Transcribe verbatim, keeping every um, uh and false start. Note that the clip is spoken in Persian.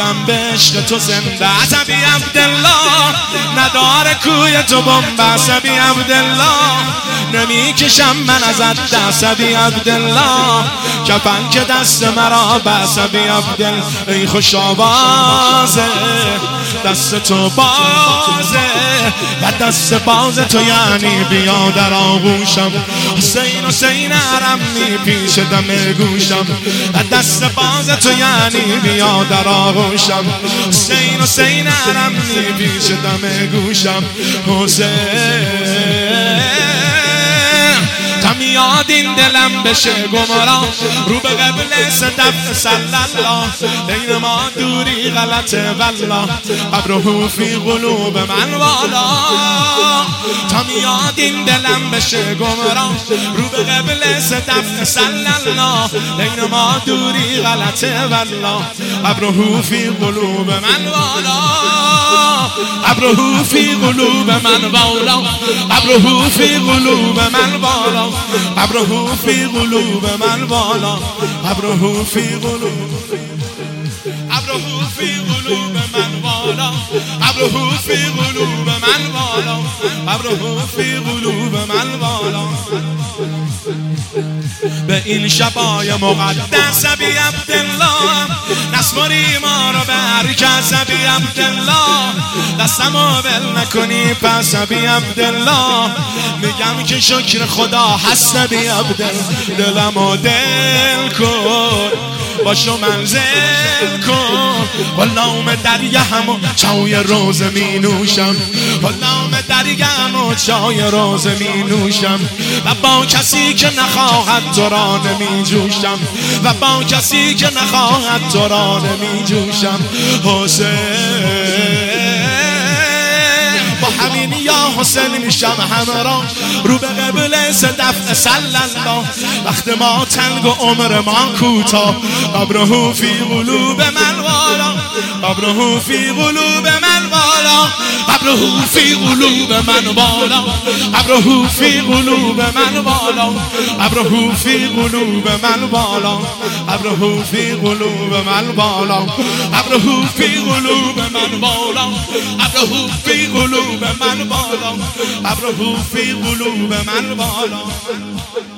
قلبم به عشق تو زنده. عصبی عبدالله نداره کوی تو بمب. عصبی عبدالله نمیکشم من ازت دست. عصبی عبدالله کفن که دست مرا به. عصبی عبدالله ای خوش آوازه دست تو بازه و دست باز تو یعنی بیا در آغوشم. حسین حسین حرم می پیش دم گوشم و دست باز تو یعنی بیا در آغوشم. حسین حسین حرم می پیش دم گوشم. حسین تا میاد این دلم بشه گمراه رو به قبله صدف صلی الله. بین ما دوری غلطه والله ابروه فی قلوب من والا. تا میاد این دلم بشه گمراه رو به قبله صدف صلی الله. بین ما دوری غلطه والله ابروه فی قلوب من والا. ابروه فی قلوب من والا. ابروه فی قلوب من والا. ابروه فی قلوب من والا. ابروه فی قلوب ابروه فی قلوب من والا. ابروه فی قلوب من والا. ابروه فی قلوب من والا. به این شبای مقدس عصبی عبدالله نسپاری ما رو به هرک. عصبی عبدالله دستمو بل نکنی پس. عصبی عبدالله میگم که شکر خدا هست. عصبی عبدالله دلمو دل کن باشو منزل کن. والله دریا همو چای روز می نوشم. والله دریا همو چای روز می نوشم. و با کسی که نخواهد تو را نمی جوشم. و با کسی که نخواهد تو را نمی جوشم. حسین با همین یا حسین میشم همراه رو به قبله صدف صلی الله. وقت ما تنگ و عمر ما کوتاه ابروه فی قلوب من والا. ابروه فی قلوب من والا. ابروه فی قلوب من والا. ابروه فی قلوب من والا. ابروه فی قلوب من والا. ابروه فی قلوب من والا. ابروه فی قلوب من والا. ابروه فی قلوب من بالا. ابروه فی قلوب من بالا.